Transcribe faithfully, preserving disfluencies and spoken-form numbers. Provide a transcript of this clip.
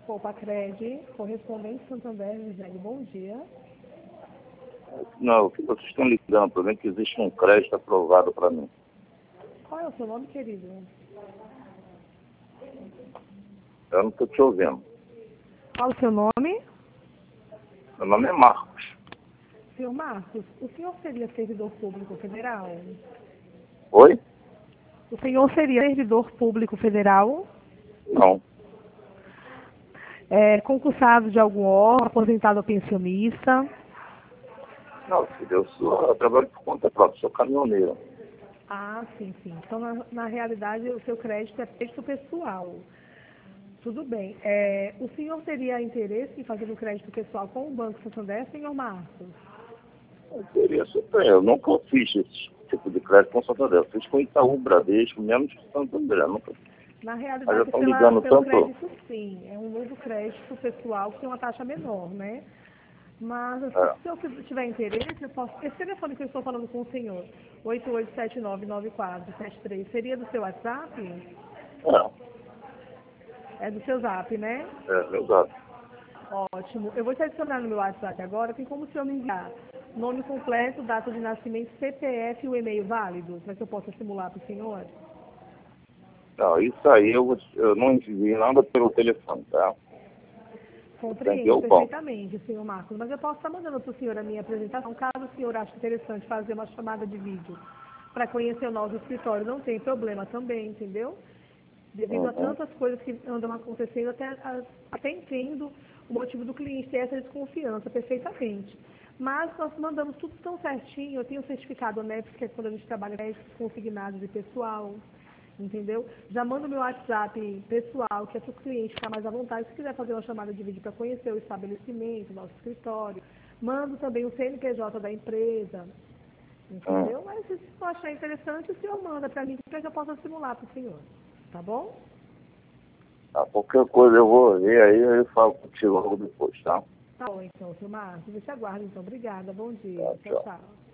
Copacred, correspondente Santander, Gisele, bom dia. Não, o que vocês estão ligando para mim é que existe um crédito aprovado para mim. Qual é o seu nome, querido? Eu não estou te ouvindo. Qual é o seu nome? Meu nome é Marcos. Senhor Marcos, o senhor seria servidor público federal? Oi? O senhor seria servidor público federal? Não. É, concursado de algum órgão, aposentado ou pensionista? Não, filho, eu, sou, eu trabalho por conta própria, sou caminhoneiro. Ah, sim, sim. Então, na, na realidade, o seu crédito é crédito pessoal. Tudo bem. É, o senhor teria interesse em fazer um crédito pessoal com o Banco Santander, senhor Marcos? Eu teria super, eu nunca fiz esse tipo de crédito com Santander. Eu fiz com Itaú, Bradesco, menos que Santander. Nunca. Na Mas já realidade, estão pela, ligando pelo tanto. crédito, sim. É um novo crédito pessoal que tem uma taxa menor, né? Mas, assim, É, se eu tiver interesse, eu posso... Esse telefone que eu estou falando com o senhor, oito oito sete nove nove quatro sete três, seria do seu WhatsApp? é, É do seu Zap, né? é verdade. Ótimo. Eu vou te adicionar no meu WhatsApp agora. Tem como o senhor me enviar nome completo, data de nascimento, C P F e o e-mail válido, para que eu possa simular para o senhor? Não, isso aí eu, vou- eu não enviei nada pelo telefone, tá? Tem que ir Compreendo ao banco. perfeitamente, senhor Marcos, mas eu posso estar mandando para o senhor a minha apresentação, caso o senhor ache interessante fazer uma chamada de vídeo para conhecer o nosso escritório, não tem problema também, entendeu? Devido a Uhum. tantas coisas que andam acontecendo, até, até entendo o motivo do cliente ter essa desconfiança perfeitamente. Mas nós mandamos tudo tão certinho, eu tenho o certificado N E P S, que é quando a gente trabalha com créditos consignados de pessoal, entendeu? Já mando meu WhatsApp pessoal, que é para o cliente ficar mais à vontade, se quiser fazer uma chamada de vídeo para conhecer o estabelecimento, o nosso escritório. Mando também o C N P J da empresa, Hum. entendeu? Mas se eu achar interessante, o senhor manda para mim, para que eu possa simular para o senhor, tá bom? Tá, qualquer coisa eu vou ver aí, eu falo contigo logo depois, tá? Tá bom, então, senhor Márcio. Eu te aguardo, então. Obrigada. Bom dia. Tá, Tchau, tchau. tchau.